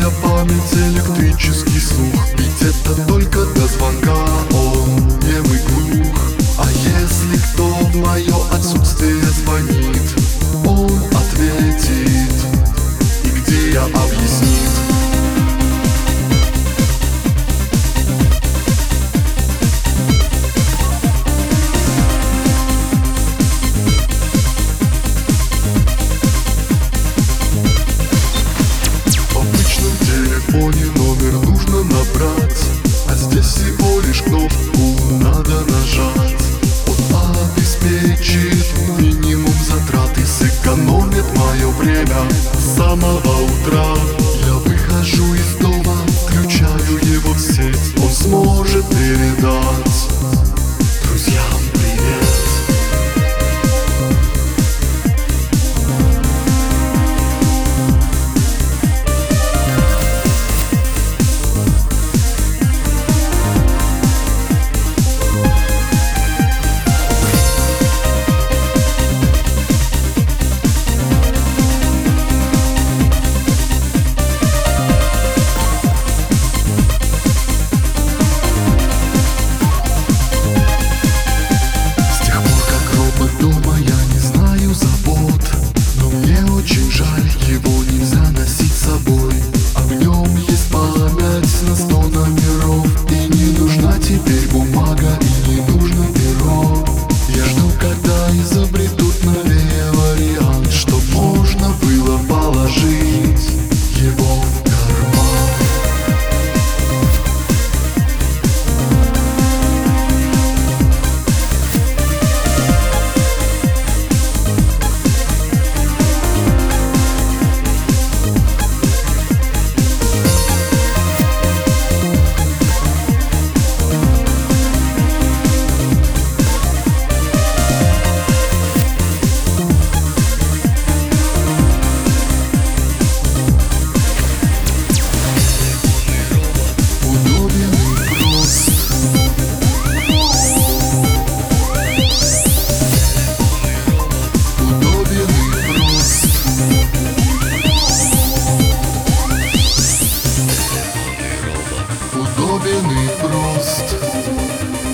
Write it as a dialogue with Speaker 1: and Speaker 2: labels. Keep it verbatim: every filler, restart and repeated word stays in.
Speaker 1: Моя память, электрический слух, ведь это только до звонка он нем и глух. А если кто в мое отсутствие звонит, он ответит, и где я объяснит. Номер нужно набрать, а здесь всего лишь кнопку надо нажать. Он обеспечит минимум затрат и сэкономит мое время с самого утра. Я выхожу из дома, включаю его в сеть, он сможет передать друзьям привет. Теперь бумага и не нужно перо. Я жду, когда изобретут новее вариант, чтоб можно было положить его в карман. Удобен и прост.